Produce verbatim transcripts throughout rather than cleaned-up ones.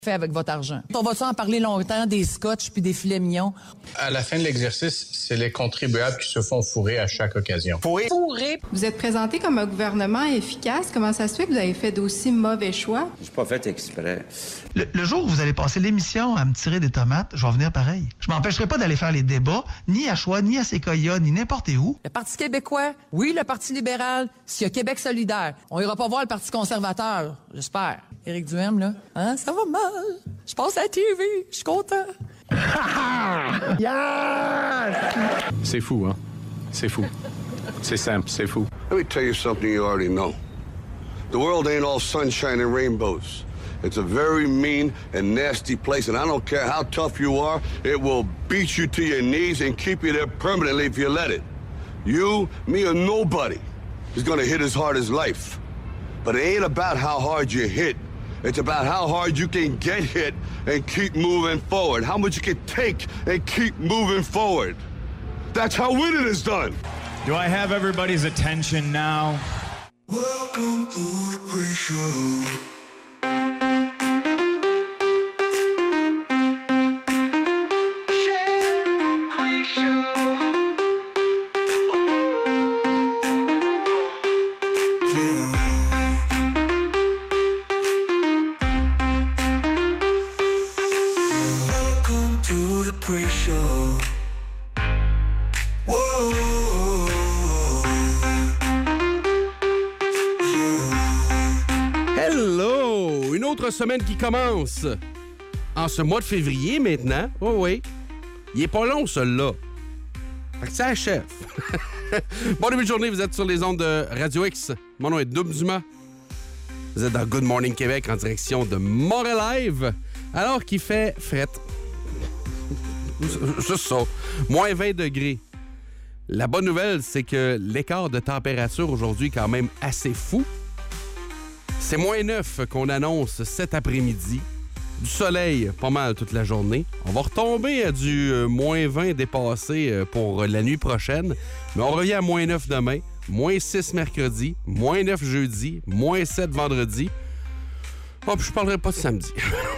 fait avec votre argent? On va-tu en parler longtemps des scotch puis des filets mignons? À la fin de l'exercice, c'est les contribuables qui se font fourrer à chaque occasion. Fourrer? Fourrer! Vous êtes présenté comme un gouvernement efficace. Comment ça se fait que vous avez fait d'aussi mauvais choix? Je suis pas fait exprès. Le, le jour où vous allez passer l'émission à me tirer des tomates, je vais venir pareil. Je m'empêcherai pas d'aller faire les débats, ni à Choix, ni à Séquoia, ni n'importe où. Le Parti québécois, oui, le Parti libéral, s'il y a Québec solidaire. On ira pas voir le Parti conservateur, j'espère. Éric Duhem, là, hein, ça va mal. Je passe à la T V, je suis content. C'est fou, hein? C'est fou. C'est simple, c'est fou. Let me tell you something you already know. The world ain't all sunshine and rainbows. It's a very mean and nasty place, and I don't care how tough you are, it will beat you to your knees and keep you there permanently if you let it. You, me, or nobody is gonna hit as hard as life. But it ain't about how hard you hit. It's about how hard you can get hit and keep moving forward. How much you can take and keep moving forward. That's how winning is done. Do I have everybody's attention now? Welcome to the pre-show. Semaine qui commence en ce mois de février maintenant. Oh oui. Il est pas long, celui-là. Fait que ça achève. Bon début de journée, vous êtes sur les ondes de Radio X. Mon nom est Double Dumas. Vous êtes dans Good Morning Québec en direction de Montréal, alors qu'il fait fret. Juste ça. moins vingt degrés. La bonne nouvelle, c'est que l'écart de température aujourd'hui est quand même assez fou. C'est moins neuf qu'on annonce cet après-midi. Du soleil pas mal toute la journée. On va retomber à du euh, moins vingt dépassé euh, pour la nuit prochaine. Mais on revient à moins neuf demain, moins six mercredi, moins neuf jeudi, moins sept vendredi. Oh, puis je parlerai pas de samedi.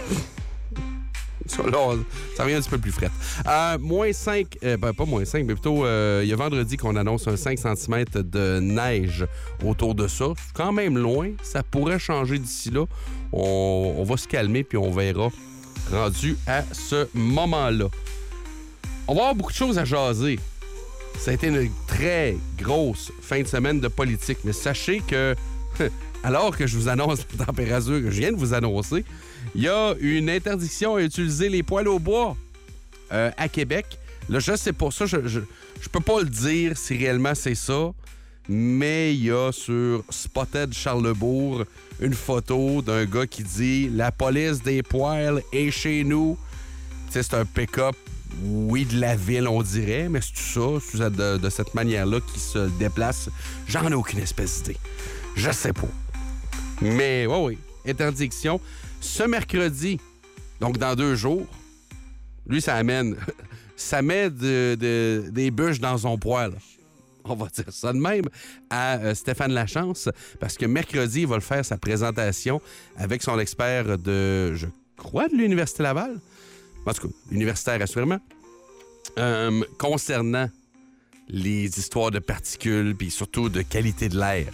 Ça, là, ça revient un petit peu plus frais. Euh, moins cinq, euh, ben, pas moins cinq, mais plutôt, euh, il y a vendredi qu'on annonce un cinq centimètres de neige autour de ça. C'est quand même loin. Ça pourrait changer d'ici là. On, on va se calmer, puis on verra rendu à ce moment-là. On va avoir beaucoup de choses à jaser. Ça a été une très grosse fin de semaine de politique. Mais sachez que, alors que je vous annonce la température que je viens de vous annoncer, il y a une interdiction à utiliser les poêles au bois euh, à Québec. Là, je sais pas ça, je, je, je peux pas le dire si réellement c'est ça, mais il y a sur Spotted Charlebourg une photo d'un gars qui dit « La police des poêles est chez nous ». Tu sais, c'est un pick-up, oui, de la ville, on dirait, mais c'est tout ça, c'est de, de cette manière-là qui se déplace. J'en ai aucune espèce d'idée. Je sais pas. Mais, oui, oui, interdiction. Ce mercredi, donc dans deux jours, lui, ça amène, ça met de, de, des bûches dans son poêle. On va dire ça de même à euh, Stéphane Lachance, parce que mercredi, il va le faire sa présentation avec son expert de, je crois, de l'Université Laval. En tout cas, universitaire assurément, euh, concernant les histoires de particules, puis surtout de qualité de l'air.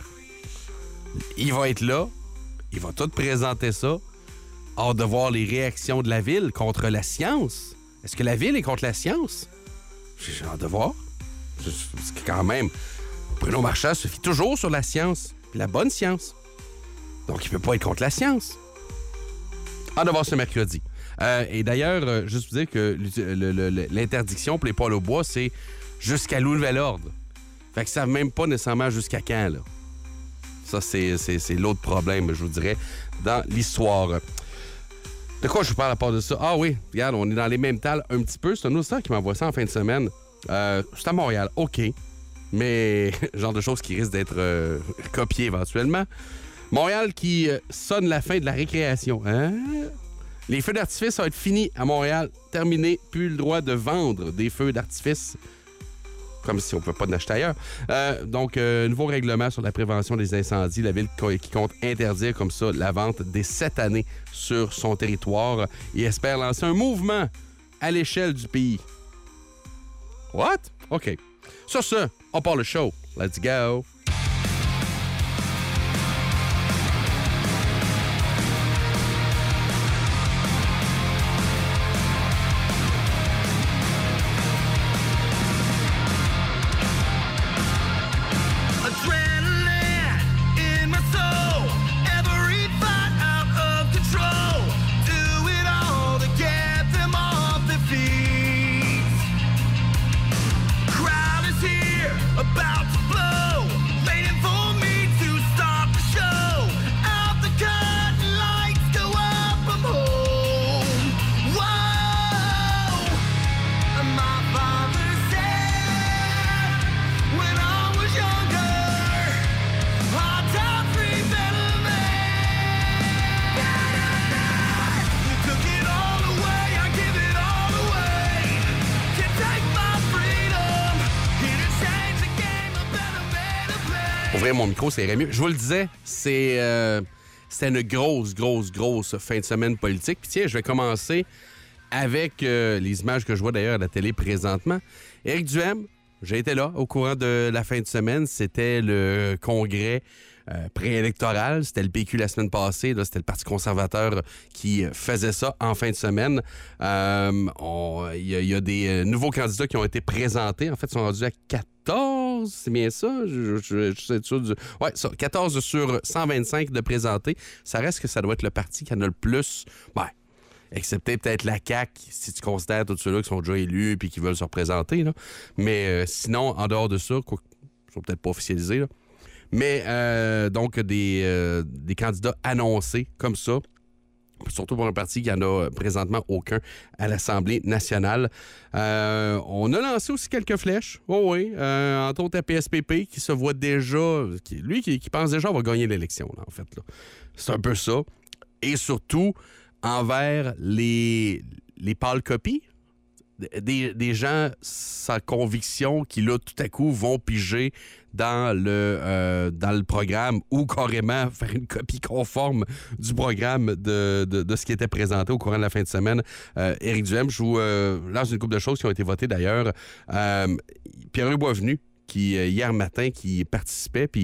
Il va être là, il va tout présenter ça. Hâte de voir les réactions de la ville contre la science. Est-ce que la ville est contre la science? J'ai hâte de voir. C'est quand même... Bruno Marchand se fie toujours sur la science, puis la bonne science. Donc, il ne peut pas être contre la science. Hâte de voir ce mercredi. Euh, et d'ailleurs, euh, juste vous dire que le, le, le, l'interdiction pour les poêles au bois, c'est jusqu'à nouvel ordre. Fait que ça ne savent même pas nécessairement jusqu'à quand, là. Ça, c'est, c'est, c'est l'autre problème, je vous dirais, dans l'histoire. De quoi je vous parle à part de ça? Ah oui, regarde, on est dans les mêmes tales un petit peu. C'est un auditeur qui m'envoie ça en fin de semaine. Euh, c'est à Montréal, OK. Mais, genre de choses qui risquent d'être euh, copiées éventuellement. Montréal qui euh, sonne la fin de la récréation. Hein? Les feux d'artifice vont être finis à Montréal. Terminé. Plus le droit de vendre des feux d'artifice. comme si on ne pouvait pas en acheter ailleurs. Euh, donc, euh, nouveau règlement sur la prévention des incendies. La ville qui compte interdire comme ça la vente dès cette année sur son territoire et espère lancer un mouvement à l'échelle du pays. What? OK. Sur ce, on part le show. Let's go! Ouvrir mon micro, ça irait mieux. Je vous le disais, c'est euh, c'était une grosse, grosse, grosse fin de semaine politique. Puis tiens, je vais commencer avec euh, les images que je vois d'ailleurs à la télé présentement. Éric Duhem, j'ai été là au courant de la fin de semaine. C'était le congrès euh, préélectoral. C'était le P Q la semaine passée. Là, c'était le Parti conservateur qui faisait ça en fin de semaine. Il euh, y, y a des euh, nouveaux candidats qui ont été présentés. En fait, ils sont rendus à quatorze, c'est bien ça? Je, je, je sais sûr du... Ouais, ça, quatorze sur cent vingt-cinq de présentés. Ça reste que ça doit être le parti qui en a le plus... Ouais. Excepté peut-être la C A Q, si tu considères tous ceux-là qui sont déjà élus et qui veulent se représenter. Là. Mais euh, sinon, en dehors de ça, quoi, ils sont peut-être pas officialisés. Là. Mais euh, donc, des, euh, des candidats annoncés comme ça, surtout pour un parti qui n'en a présentement aucun à l'Assemblée nationale. Euh, on a lancé aussi quelques flèches. Oh oui, euh, entre autres à P S P P, qui se voit déjà... Qui, lui, qui, qui pense déjà qu'on va gagner l'élection, là, en fait. Là. C'est un peu ça. Et surtout... envers les, les pâles copies, des, des gens sans conviction qui, là, tout à coup, vont piger dans le, euh, dans le programme ou carrément faire une copie conforme du programme de, de, de ce qui était présenté au courant de la fin de semaine. Euh, Éric Duhem, je vous euh, lance une couple de choses qui ont été votées, d'ailleurs. Euh, Pierre-Louis Boisvenu, qui, hier matin, qui participait, puis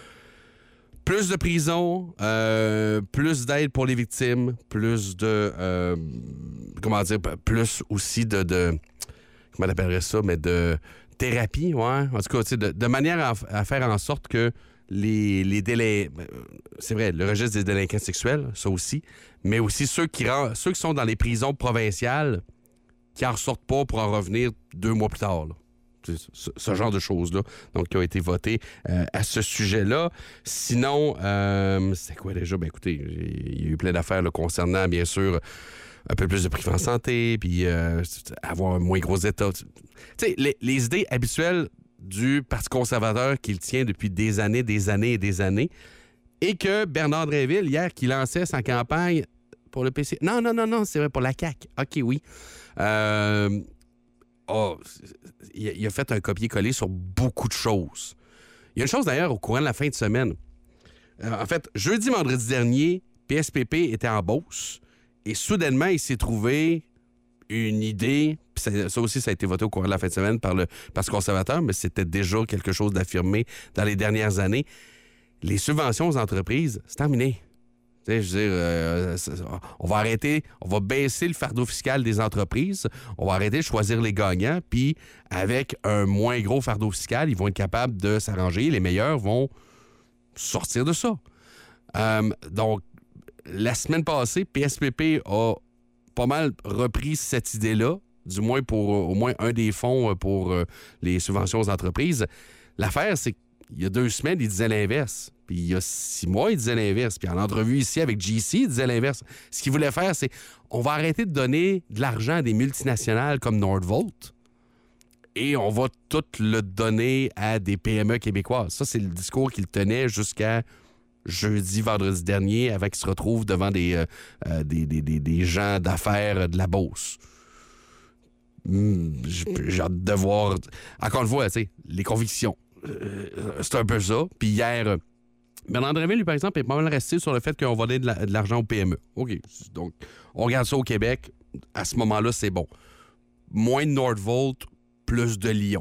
plus de prison, euh, plus d'aide pour les victimes, plus de... Euh, comment dire? Plus aussi de... de comment on appellerait ça? Mais de thérapie, ouais. En tout cas, de, de manière à, à faire en sorte que les, les délais... C'est vrai, le registre des délinquants sexuels, ça aussi, mais aussi ceux qui, ceux qui sont dans les prisons provinciales qui en ressortent pas pour en revenir deux mois plus tard, là. Ce, ce genre de choses-là, donc qui ont été votées euh, à ce sujet-là. Sinon, euh, c'est quoi déjà? Ben écoutez, il y a eu plein d'affaires là, concernant, bien sûr, un peu plus de prix en santé, puis euh, avoir un moins gros état. Tu sais, les, les idées habituelles du Parti conservateur qu'il tient depuis des années, des années et des années, et que Bernard Drinville, hier, qui lançait sa campagne pour le P C... Non, non, non, non, c'est vrai, pour la C A Q. OK, oui. Euh... Oh, il a fait un copier-coller sur beaucoup de choses. Il y a une chose d'ailleurs au courant de la fin de semaine. Euh, en fait, jeudi, vendredi dernier, P S P P était en Beauce et soudainement, il s'est trouvé une idée. Puis ça, ça aussi, ça a été voté au courant de la fin de semaine par le Parti conservateur, mais c'était déjà quelque chose d'affirmé dans les dernières années. Les subventions aux entreprises, c'est terminé. Je veux dire, euh, on va arrêter, on va baisser le fardeau fiscal des entreprises, on va arrêter de choisir les gagnants, puis avec un moins gros fardeau fiscal, ils vont être capables de s'arranger, les meilleurs vont sortir de ça. Euh, donc, la semaine passée, P S P P a pas mal repris cette idée-là, du moins pour au moins un des fonds pour euh, les subventions aux entreprises. L'affaire, c'est qu'il y a deux semaines, ils disaient l'inverse. Puis il y a six mois, il disait l'inverse. Puis en entrevue ici avec G C, il disait l'inverse. Ce qu'il voulait faire, c'est on va arrêter de donner de l'argent à des multinationales comme Nordvolt et on va tout le donner à des P M E québécoises. Ça, c'est le discours qu'il tenait jusqu'à jeudi, vendredi dernier, avant qu'il se retrouve devant des, euh, des, des, des, des gens d'affaires de la Beauce. j'ai hâte de voir. Encore une fois, tu sais, les convictions. Euh, c'est un peu ça. Puis hier, Bernard Drinville, lui, par exemple, est pas mal resté sur le fait qu'on va donner de, la, de l'argent au P M E. OK. Donc, on regarde ça au Québec. À ce moment-là, c'est bon. Moins de Nordvolt, plus de Lyon.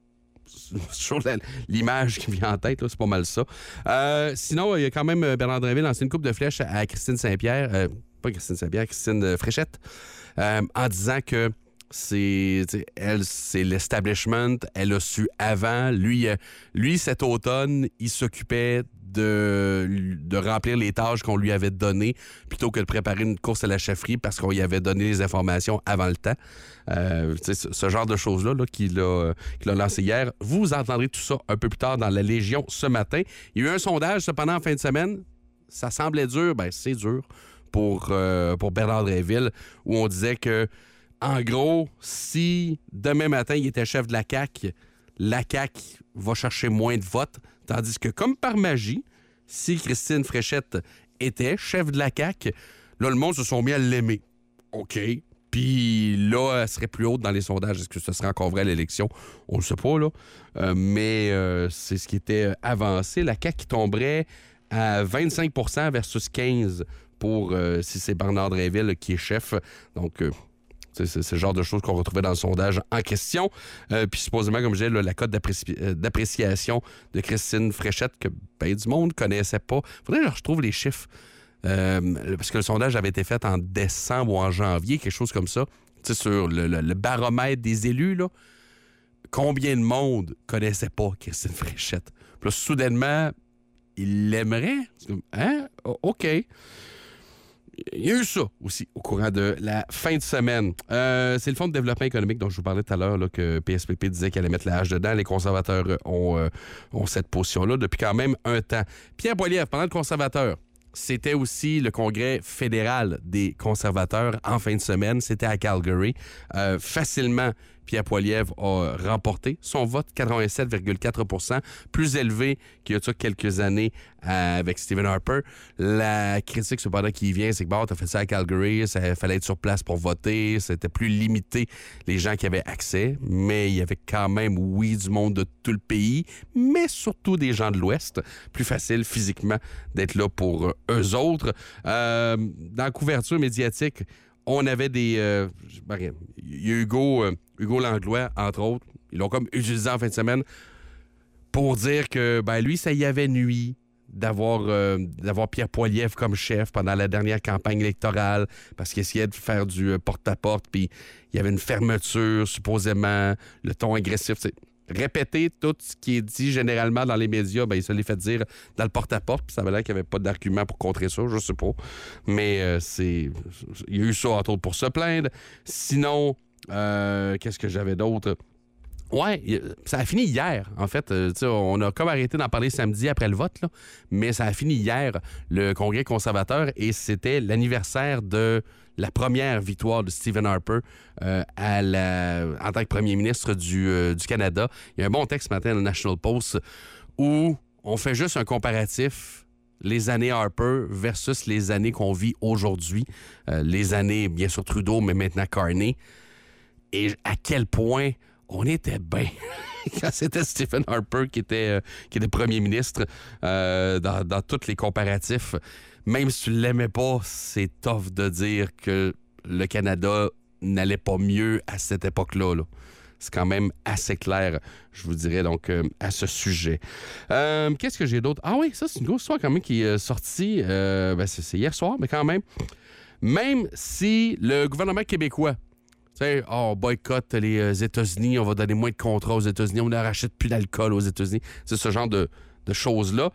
C'est toujours la, l'image qui me vient en tête, là, c'est pas mal ça. Euh, sinon, il y a quand même Bernard Drinville lancé une coupe de flèches à Christine Saint-Pierre, euh, pas Christine Saint-Pierre, Christine Fréchette, euh, en disant que c'est, elle, c'est l'establishment, elle a su avant. Lui, lui cet automne, il s'occupait de, de remplir les tâches qu'on lui avait données plutôt que de préparer une course à la chefferie parce qu'on lui avait donné les informations avant le temps. Euh, ce, ce genre de choses-là là, qu'il, a, qu'il a lancé hier. Vous entendrez tout ça un peu plus tard dans la Légion ce matin. Il y a eu un sondage cependant en fin de semaine. Ça semblait dur. Ben, c'est dur pour, euh, pour Bernard Drinville où on disait que en gros, si demain matin, il était chef de la C A Q, la C A Q va chercher moins de votes. Tandis que, comme par magie, si Christine Fréchette était chef de la C A Q, là, le monde se sont mis à l'aimer. OK. Puis là, elle serait plus haute dans les sondages. Est-ce que ce serait encore vrai à l'élection? On ne le sait pas, là. Euh, mais euh, c'est ce qui était avancé. La C A Q qui tomberait à vingt-cinq pour cent versus quinze pour cent pour euh, si c'est Bernard Drinville qui est chef. Donc... Euh, C'est, c'est, c'est le genre de choses qu'on retrouvait dans le sondage en question. Euh, puis supposément, comme je disais, là, la cote d'appréci- d'appréciation de Christine Fréchette, que ben du monde ne connaissait pas. Faudrait que je retrouve les chiffres. Euh, parce que le sondage avait été fait en décembre ou en janvier, quelque chose comme ça. Tu sais, sur le, le, le baromètre des élus, là. Combien de monde connaissait pas Christine Fréchette? Puis là, soudainement, il l'aimerait. Hein? Oh, OK. Il y a eu ça aussi au courant de la fin de semaine. Euh, c'est le Fonds de développement économique dont je vous parlais tout à l'heure, là, que P S P P disait qu'elle allait mettre la hache dedans. Les conservateurs ont, euh, ont cette position-là depuis quand même un temps. Pierre Poilievre, pendant le conservateur, c'était aussi le congrès fédéral des conservateurs en fin de semaine. C'était à Calgary. Euh, facilement, Pierre Poilievre a remporté son vote, quatre-vingt-sept virgule quatre pour cent, plus élevé qu'il y a quelques années euh, avec Stephen Harper. La critique, cependant, qui vient, c'est que bon, t'as fait ça à Calgary, il fallait être sur place pour voter, c'était plus limité les gens qui avaient accès, mais il y avait quand même, oui, du monde de tout le pays, mais surtout des gens de l'Ouest. Plus facile physiquement d'être là pour eux autres. Euh, dans la couverture médiatique, on avait des... Euh, il y a Hugo, euh, Hugo Langlois, entre autres. Ils l'ont comme utilisé en fin de semaine pour dire que ben lui, ça y avait nui d'avoir, euh, d'avoir Pierre Poilievre comme chef pendant la dernière campagne électorale parce qu'il essayait de faire du euh, porte-à-porte, puis il y avait une fermeture, supposément, le ton agressif. C'est... Répéter tout ce qui est dit généralement dans les médias, ben il se l'est fait dire dans le porte-à-porte, puis ça avait l'air qu'il n'y avait pas d'argument pour contrer ça, je sais pas. Mais euh, c'est... il y a eu ça, entre autres, pour se plaindre. Sinon, euh, qu'est-ce que j'avais d'autre? Ouais, ça a fini hier, en fait. Euh, on a comme arrêté d'en parler samedi après le vote, là, mais ça a fini hier, le congrès conservateur, et c'était l'anniversaire de la première victoire de Stephen Harper euh, à la, en tant que premier ministre du, euh, du Canada. Il y a un bon texte ce matin dans le National Post où on fait juste un comparatif, les années Harper versus les années qu'on vit aujourd'hui. Euh, les années, bien sûr, Trudeau, mais maintenant Carney. Et à quel point on était bien quand c'était Stephen Harper qui était, euh, qui était premier ministre euh, dans, dans tous les comparatifs. Même si tu ne l'aimais pas, c'est tough de dire que le Canada n'allait pas mieux à cette époque-là. Là. C'est quand même assez clair, je vous dirais, donc, euh, à ce sujet. Euh, qu'est-ce que j'ai d'autre? Ah oui, ça, c'est une grosse histoire quand même qui est sortie. Euh, ben, c'est, c'est hier soir, mais quand même. Même si le gouvernement québécois, tu sais, oh, on boycotte les États-Unis, on va donner moins de contrats aux États-Unis, on ne rachète plus d'alcool aux États-Unis. C'est ce genre de, de choses-là.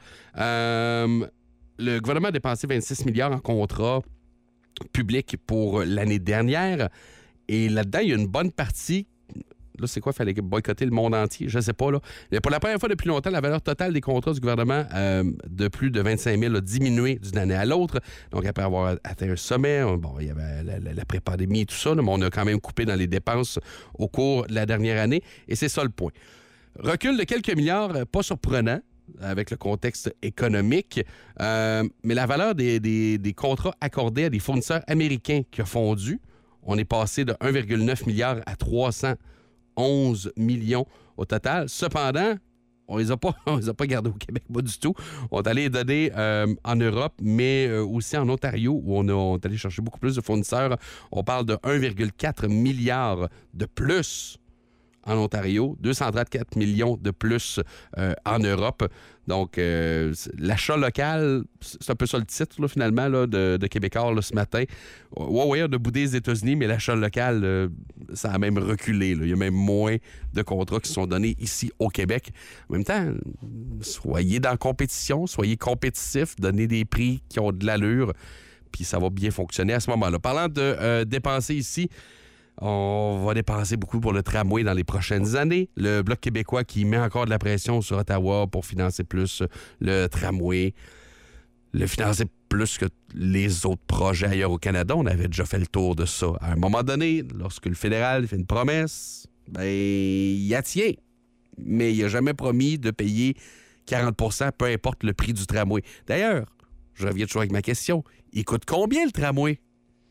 Euh... Le gouvernement a dépensé vingt-six milliards en contrats publics pour l'année dernière. Et là-dedans, il y a une bonne partie... Là, c'est quoi? Il fallait boycotter le monde entier? Je ne sais pas. Là. Mais pour la première fois depuis longtemps, la valeur totale des contrats du gouvernement euh, de plus de vingt-cinq mille a diminué d'une année à l'autre. Donc, après avoir atteint un sommet, bon, il y avait la, la, la pré-pandémie et tout ça, là, mais on a quand même coupé dans les dépenses au cours de la dernière année. Et c'est ça le point. Recul de quelques milliards, pas surprenant, avec le contexte économique, euh, mais la valeur des, des, des contrats accordés à des fournisseurs américains qui a fondu. On est passé de un virgule neuf milliard à trois cent onze millions au total. Cependant, on les a pas, on les a pas gardés au Québec, pas du tout. On est allé les donner euh, en Europe, mais euh, aussi en Ontario, où on, a, on est allé chercher beaucoup plus de fournisseurs. On parle de un virgule quatre milliard de plus en Ontario, deux cent trente-quatre millions de plus euh, en Europe. Donc, euh, l'achat local, c'est un peu ça le titre, là, finalement, là, de, de Québécois là, ce matin. Huawei a de boudé les États-Unis, mais l'achat local, euh, ça a même reculé. Là. Il y a même moins de contrats qui sont donnés ici au Québec. En même temps, soyez dans la compétition, soyez compétitifs, donnez des prix qui ont de l'allure, puis ça va bien fonctionner à ce moment-là. Parlant de euh, dépenser ici, on va dépenser beaucoup pour le tramway dans les prochaines années. Le Bloc québécois qui met encore de la pression sur Ottawa pour financer plus le tramway, le financer plus que les autres projets ailleurs au Canada. On avait déjà fait le tour de ça. À un moment donné, lorsque le fédéral fait une promesse, ben, il y a tient. Mais il n'a jamais promis de payer quarante pour cent, peu importe le prix du tramway. D'ailleurs, je reviens toujours avec ma question. Il coûte combien le tramway?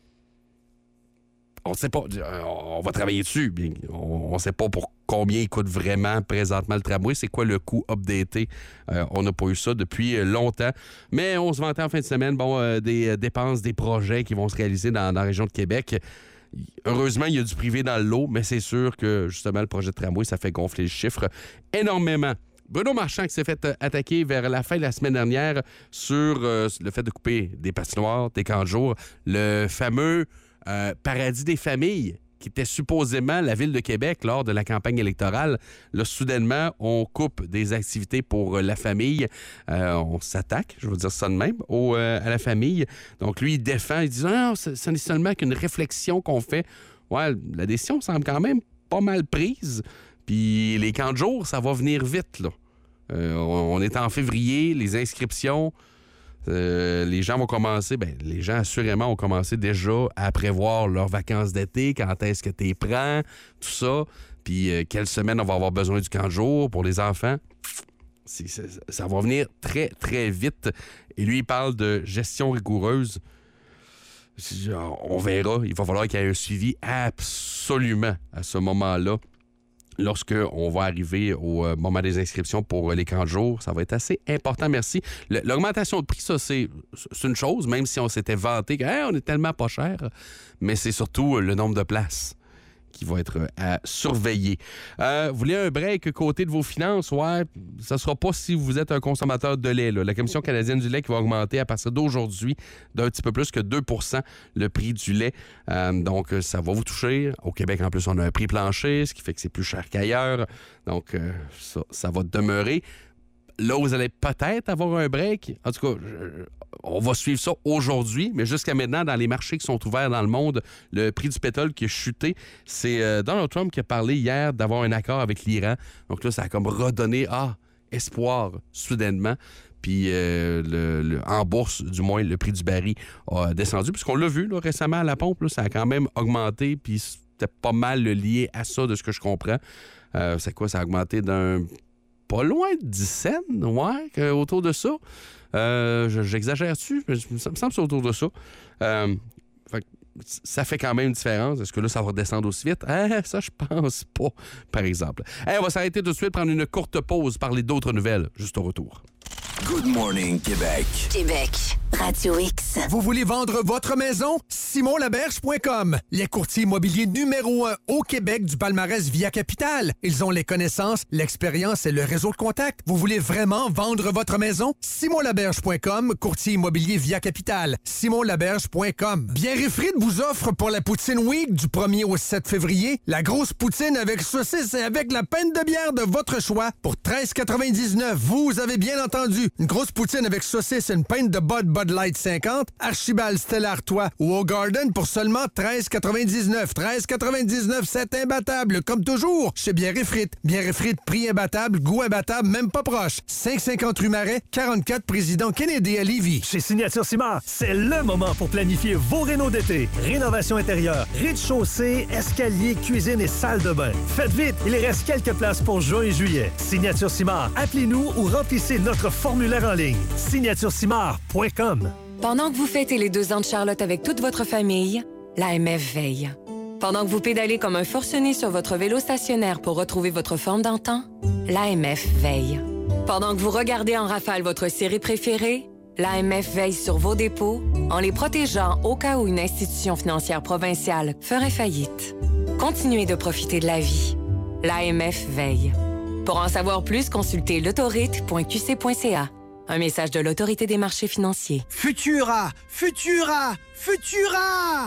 On ne sait pas. On va travailler dessus. On ne sait pas pour combien il coûte vraiment présentement le tramway. C'est quoi le coût updaté? Euh, on n'a pas eu ça depuis longtemps. Mais on se vantait en fin de semaine bon, euh, des dépenses, des projets qui vont se réaliser dans, dans la région de Québec. Heureusement, il y a du privé dans le lot, mais c'est sûr que, justement, le projet de tramway, ça fait gonfler le chiffre énormément. Bruno Marchand qui s'est fait attaquer vers la fin de la semaine dernière sur euh, le fait de couper des patinoires, des camps de jour. Le fameux Euh, Paradis des familles, qui était supposément la ville de Québec lors de la campagne électorale. Là, soudainement, on coupe des activités pour euh, la famille. Euh, on s'attaque, je veux dire ça de même, au, euh, à la famille. Donc, lui, il défend, il dit « Non, ce, ce n'est seulement qu'une réflexion qu'on fait. » Ouais, la décision semble quand même pas mal prise. Puis les camps de jour, ça va venir vite, là. Euh, on, on est en février, les inscriptions... Euh, les gens vont commencer, ben les gens assurément ont commencé déjà à prévoir leurs vacances d'été, quand est-ce que tu les prends, tout ça, puis euh, quelle semaine on va avoir besoin du camp de jour pour les enfants. C'est, c'est, ça va venir très, très vite. Et lui, il parle de gestion rigoureuse. On verra, il va falloir qu'il y ait un suivi absolument à ce moment-là. Lorsqu'on va arriver au euh, moment des inscriptions pour euh, les camps de jour, ça va être assez important, merci. Le, l'augmentation de prix, ça, c'est, c'est une chose, même si on s'était vanté qu'on hey, est tellement pas cher, mais c'est surtout euh, le nombre de places qui va être à surveiller. Euh, vous voulez un break côté de vos finances? Ouais, ça ne sera pas si vous êtes un consommateur de lait. Là. La Commission canadienne du lait qui va augmenter à partir d'aujourd'hui d'un petit peu plus que deux pour cent le prix du lait. Euh, donc, ça va vous toucher. Au Québec, en plus, on a un prix plancher, ce qui fait que c'est plus cher qu'ailleurs. Donc, euh, ça, ça va demeurer. Là, vous allez peut-être avoir un break. En tout cas, je, on va suivre ça aujourd'hui, mais jusqu'à maintenant, dans les marchés qui sont ouverts dans le monde, le prix du pétrole qui a chuté, c'est euh, Donald Trump qui a parlé hier d'avoir un accord avec l'Iran. Donc là, ça a comme redonné ah, espoir soudainement. Puis euh, le, le, en bourse, du moins, le prix du baril a descendu. Puisqu'on l'a vu là, récemment à la pompe, là, ça a quand même augmenté. Puis c'était pas mal lié à ça, de ce que je comprends. Euh, c'est quoi? Ça a augmenté d'un... pas loin de dix cents, ouais, autour de ça. Euh, j'exagère-tu? Ça me semble que c'est autour de ça. Euh, fait, ça fait quand même une différence. Est-ce que là, ça va redescendre aussi vite? Ah, ça, je pense pas, par exemple. Hey, on va s'arrêter tout de suite, prendre une courte pause, parler d'autres nouvelles, juste au retour. Good morning, Québec. Québec, Radio X. Vous voulez vendre votre maison? Simon Laberge point com. Les courtiers immobiliers numéro un au Québec du palmarès Via Capital. Ils ont les connaissances, l'expérience et le réseau de contacts. Vous voulez vraiment vendre votre maison? Simon Laberge point com, courtier immobilier Via Capital. Simon Laberge point com. Bière et frites vous offre pour la Poutine Week du premier au sept février la grosse poutine avec saucisse et avec la pinte de bière de votre choix pour treize quatre-vingt-dix-neuf. Vous avez bien entendu. Une grosse poutine avec saucisse et une pinte de Bud Bud Light cinquante, Archibald Stella Artois ou Au Garden pour seulement treize quatre-vingt-dix-neuf. treize quatre-vingt-dix-neuf, c'est imbattable, comme toujours, chez Bière et Frites. Bière et Frites, prix imbattable, goût imbattable, même pas proche. cinq cent cinquante rue Marais, quarante-quatre Président Kennedy à Lévis. Chez Signature Ciment, c'est le moment pour planifier vos rénaux d'été. Rénovation intérieure, rez-de-chaussée, escalier, cuisine et salle de bain. Faites vite, il reste quelques places pour juin et juillet. Signature Ciment, appelez-nous ou remplissez notre formulaire en ligne. signature cimard point com. Pendant que vous fêtez les deux ans de Charlotte avec toute votre famille, l'A M F veille. Pendant que vous pédalez comme un forcené sur votre vélo stationnaire pour retrouver votre forme d'antan, l'A M F veille. Pendant que vous regardez en rafale votre série préférée, l'A M F veille sur vos dépôts en les protégeant au cas où une institution financière provinciale ferait faillite. Continuez de profiter de la vie. L'A M F veille. Pour en savoir plus, consultez l'autorite point q c point c a. Un message de l'Autorité des marchés financiers. Futura! Futura! Futura!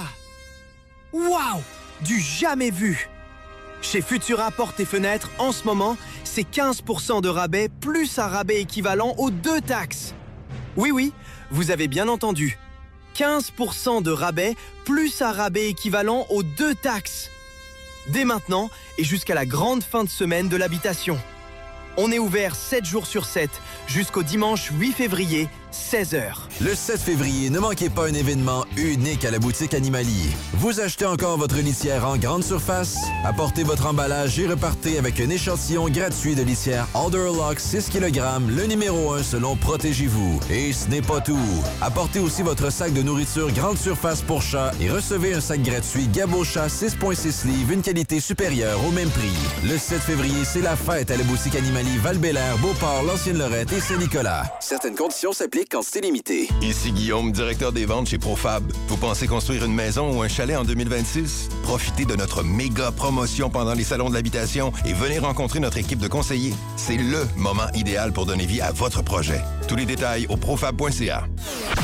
Wow! Du jamais vu! Chez Futura Portes et Fenêtres, en ce moment, c'est quinze pour cent de rabais plus un rabais équivalent aux deux taxes. Oui, oui, vous avez bien entendu. quinze pour cent de rabais plus un rabais équivalent aux deux taxes. Dès maintenant et jusqu'à la grande fin de semaine de l'habitation. On est ouvert sept jours sur sept jusqu'au dimanche huit février, seize heures. Le sept février, ne manquez pas un événement unique à la boutique Animalier. Vous achetez encore votre litière en grande surface, apportez votre emballage et repartez avec un échantillon gratuit de litière Alderlock six kilogrammes, le numéro un selon Protégez-vous. Et ce n'est pas tout. Apportez aussi votre sac de nourriture grande surface pour chat et recevez un sac gratuit Gabo Chat six virgule six livres, une qualité supérieure au même prix. Le sept février, c'est la fête à la boutique Animalier Val-Bélair, Beauport, L'Ancienne-Lorette et Saint-Nicolas. Certaines conditions s'appliquent quantité limitée. Ici Guillaume, directeur des ventes chez Profab. Vous pensez construire une maison ou un chalet en deux mille vingt-six? Profitez de notre méga promotion pendant les salons de l'habitation et venez rencontrer notre équipe de conseillers. C'est le moment idéal pour donner vie à votre projet. Tous les détails au profab point c a.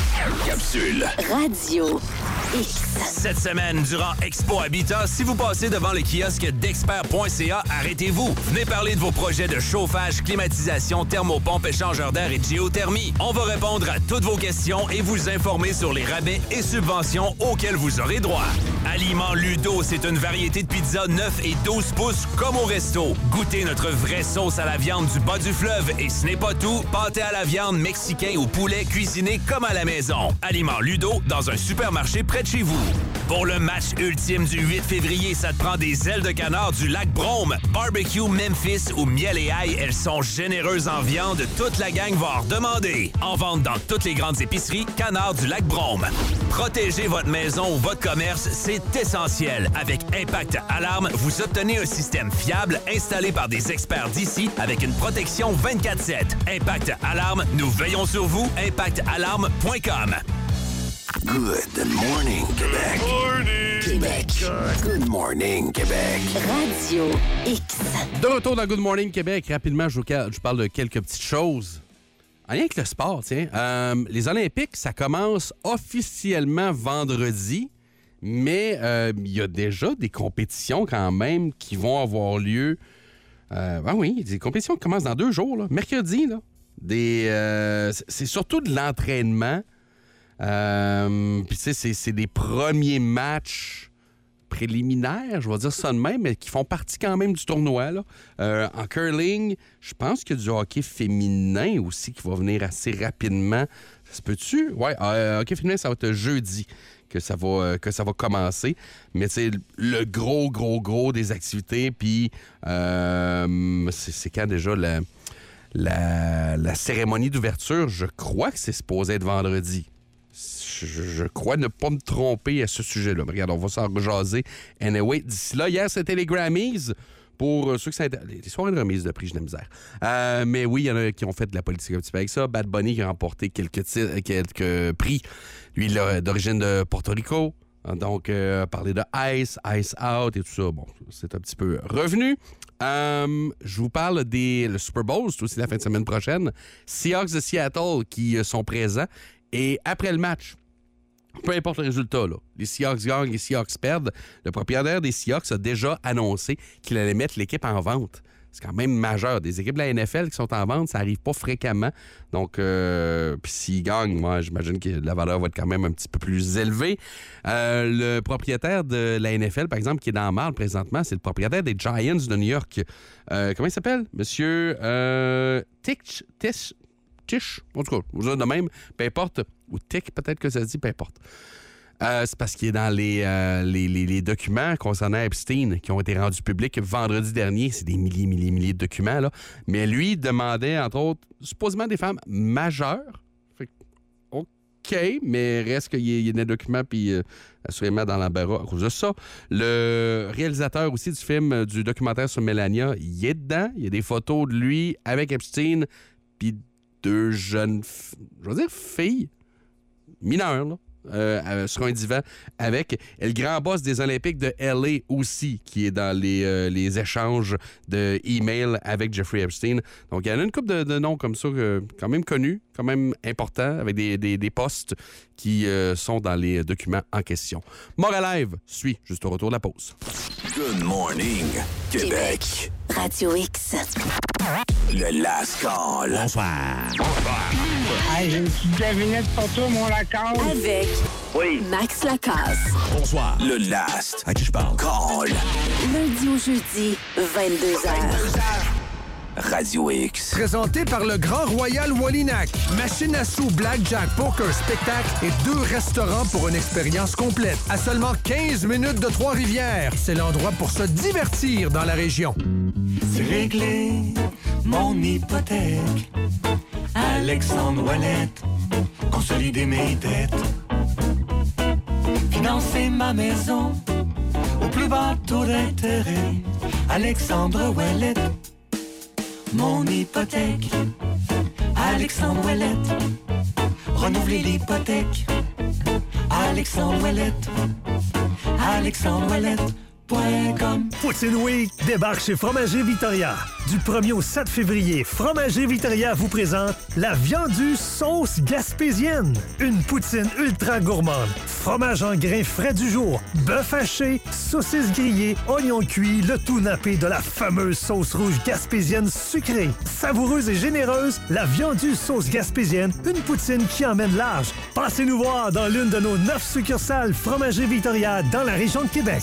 Capsule. Radio X. Cette semaine, durant Expo Habitat, si vous passez devant le kiosque d'expert point c a, arrêtez-vous. Venez parler de vos projets de chauffage, climatisation, thermopompe, échangeur d'air et géothermie. On va répondre à toutes vos questions et vous informer sur les rabais et subventions auxquels vous aurez droit. Aliments Ludo, c'est une variété de pizza neuf et douze pouces comme au resto. Goûtez notre vraie sauce à la viande du bas du fleuve et ce n'est pas tout, pâté à la viande mexicain ou poulet cuisiné comme à la maison. Aliments Ludo dans un supermarché près de chez vous. Pour le match ultime du huit février, ça te prend des ailes de canard du lac Brome. Barbecue Memphis ou miel et ail, elles sont généreuses en viande. Toute la gang va en redemander. En vente dans toutes les grandes épiceries, canard du lac Brome. Protéger votre maison ou votre commerce, c'est essentiel. Avec Impact Alarme, vous obtenez un système fiable installé par des experts d'ici avec une protection vingt-quatre sept. Impact Alarme, nous veillons sur vous. impact alarme point com. Good morning, Québec. Morning. Québec. Good morning, Québec. Radio X. De retour dans Good Morning Québec. Rapidement, je vous, je vous parle de quelques petites choses. En lien avec le sport, tiens. Euh, les Olympiques, ça commence officiellement vendredi, mais euh, il y a déjà des compétitions quand même qui vont avoir lieu. Euh, ah oui, des compétitions qui commencent dans deux jours, là. Mercredi, là. Des, euh, c'est surtout de l'entraînement. Euh, Puis, tu sais, c'est, c'est des premiers matchs préliminaires, je vais dire ça de même, mais qui font partie quand même du tournoi, là. Euh, en curling, je pense qu'il y a du hockey féminin aussi qui va venir assez rapidement. Ça se peut-tu? Oui, euh, hockey féminin, ça va être jeudi que ça va, euh, que ça va commencer. Mais tu sais, le gros, gros, gros des activités, puis euh, c'est, c'est quand déjà la, la, la cérémonie d'ouverture, je crois que c'est supposé être vendredi. Je, je crois ne pas me tromper à ce sujet-là. Mais regarde, on va s'en rejaser. Anyway, d'ici là, hier, c'était les Grammys. Pour ceux qui sont... Les soirées de remise de prix, j'ai de la misère. Euh, mais oui, il y en a qui ont fait de la politique un petit peu avec ça. Bad Bunny qui a remporté quelques, titres, quelques prix. Lui, il est d'origine de Porto Rico. Donc, euh, parler de Ice, Ice Out et tout ça. Bon, c'est un petit peu revenu. Euh, je vous parle des le Super Bowl, c'est aussi la fin de semaine prochaine. Seahawks de Seattle qui sont présents. Et après le match, peu importe le résultat, là, les Seahawks gagnent, les Seahawks perdent, le propriétaire des Seahawks a déjà annoncé qu'il allait mettre l'équipe en vente. C'est quand même majeur. Des équipes de la N F L qui sont en vente, ça n'arrive pas fréquemment. Donc, euh, puis s'ils gagnent, moi, j'imagine que la valeur va être quand même un petit peu plus élevée. Euh, le propriétaire de la N F L, par exemple, qui est dans Marle présentement, c'est le propriétaire des Giants de New York. Euh, comment il s'appelle? Monsieur euh, Tisch... Tisch Tisch, en tout cas, vous avez de même, peu importe, ou Tick, peut-être que ça se dit, peu importe. Euh, c'est parce qu'il est dans les, euh, les, les, les documents concernant Epstein qui ont été rendus publics vendredi dernier. C'est des milliers, milliers, milliers de documents, là. Mais lui demandait, entre autres, supposément des femmes majeures. Fait, OK, OK, mais reste qu'il y, y a des documents, puis euh, assurément dans l'embarras à cause de ça. Le réalisateur aussi du film, euh, du documentaire sur Melania, il est dedans. Il y a des photos de lui avec Epstein, puis deux jeunes, f- je veux dire filles, mineures, là. Euh, euh, sur un divan avec et le grand boss des Olympiques de L A aussi, qui est dans les, euh, les échanges de emails avec Jeffrey Epstein. Donc, il y en a une couple de, de noms comme ça, euh, quand même connus, quand même importants, avec des, des, des postes qui euh, sont dans les documents en question. Moral Live suit juste au retour de la pause. Good morning, Québec. Radio X. Le Last Call. Bonsoir. Hey, j'ai une petite devinette pour toi, mon Lacasse. Avec oui. Max Lacasse. Bonsoir. Le Last. À qui je parle? Call. Lundi au jeudi, vingt-deux heures. Radio X. Présenté par le Grand Royal Wallinac. Machine à sous, blackjack, poker, spectacle et deux restaurants pour une expérience complète. À seulement quinze minutes de Trois-Rivières. C'est l'endroit pour se divertir dans la région. C'est réglé, mon hypothèque. Alexandre Ouellette, consolider mes dettes. Financer ma maison au plus bas taux d'intérêt. Alexandre Ouellette, mon hypothèque. Alexandre Ouellette, renouveler l'hypothèque. Alexandre Ouellette, Alexandre Ouellette. Poutine Week débarque chez Fromager Victoria. Du premier au sept février, Fromager Victoria vous présente la viandue sauce gaspésienne. Une poutine ultra gourmande, fromage en grains frais du jour, bœuf haché, saucisses grillées, oignons cuits, le tout nappé de la fameuse sauce rouge gaspésienne sucrée. Savoureuse et généreuse, la viandue sauce gaspésienne, une poutine qui emmène large. Passez-nous voir dans l'une de nos neuf succursales Fromager Victoria dans la région de Québec.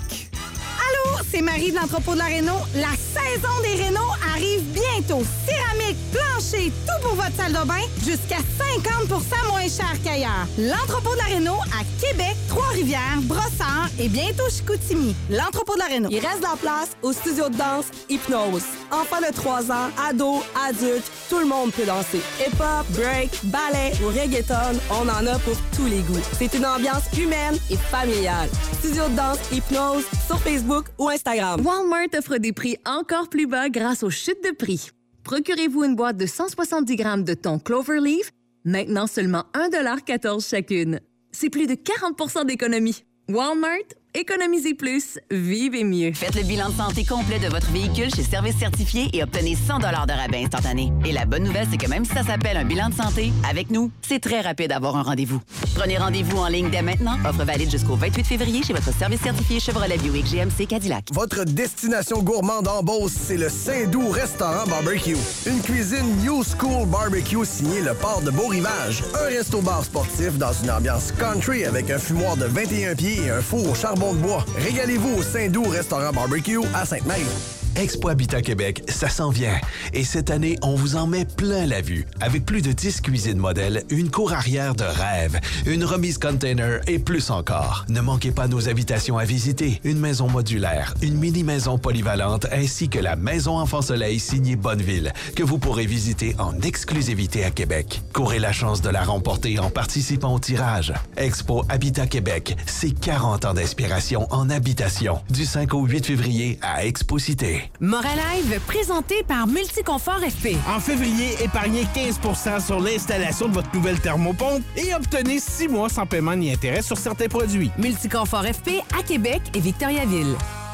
Allô, c'est Marie de l'entrepôt de la Réno. La saison des Rénaux arrive bientôt. Céramique, plancher, tout pour votre salle de bain, jusqu'à cinquante pour cent moins cher qu'ailleurs. L'entrepôt de la Réno à Québec, Trois-Rivières, Brossard et bientôt Chicoutimi. L'entrepôt de la Réno. Il reste de la place au studio de danse Hypnose. Enfants de trois ans, ados, adultes, tout le monde peut danser. Hip-hop, break, ballet ou reggaeton, on en a pour tous les goûts. C'est une ambiance humaine et familiale. Studio de danse Hypnose sur Facebook ou Instagram. Walmart offre des prix encore plus bas grâce aux chutes de prix. Procurez-vous une boîte de cent soixante-dix grammes de thon Cloverleaf, maintenant seulement un dollar quatorze chacune. C'est plus de quarante pour cent d'économie. Walmart, économisez plus, vivez mieux. Faites le bilan de santé complet de votre véhicule chez Service Certifié et obtenez cent dollars de rabais instantané. Et la bonne nouvelle, c'est que même si ça s'appelle un bilan de santé, avec nous, c'est très rapide d'avoir un rendez-vous. Prenez rendez-vous en ligne dès maintenant. Offre valide jusqu'au vingt-huit février chez votre Service Certifié Chevrolet Buick G M C Cadillac. Votre destination gourmande en Beauce, c'est le Saint-Doux Restaurant Barbecue. Une cuisine New School Barbecue signée Le Port de Beau-Rivage. Un resto-bar sportif dans une ambiance country avec un fumoir de vingt et un pieds et un four au charbon de bois. Régalez-vous au Saint-Doux Restaurant Barbecue à Sainte-Marie. Expo Habitat Québec, ça s'en vient. Et cette année, on vous en met plein la vue. Avec plus de dix cuisines modèles, une cour arrière de rêve, une remise container et plus encore. Ne manquez pas nos invitations à visiter. Une maison modulaire, une mini-maison polyvalente ainsi que la Maison Enfant Soleil signée Bonneville, que vous pourrez visiter en exclusivité à Québec. Courez la chance de la remporter en participant au tirage. Expo Habitat Québec, c'est quarante ans d'inspiration en habitation. Du cinq au huit février à Expo Cité. Moralive, présenté par Multiconfort F P. En février, épargnez quinze pour cent sur l'installation de votre nouvelle thermopompe et obtenez six mois sans paiement ni intérêt sur certains produits. Multiconfort F P à Québec et Victoriaville.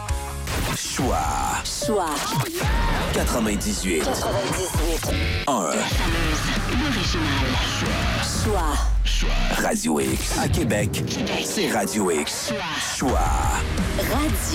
Choix. Choix. quatre-vingt-dix-huit. quatre-vingt-dix-huit. un. L'original. Choix. Choix. Radio X. À Québec, c'est Radio X. Choix. Radio.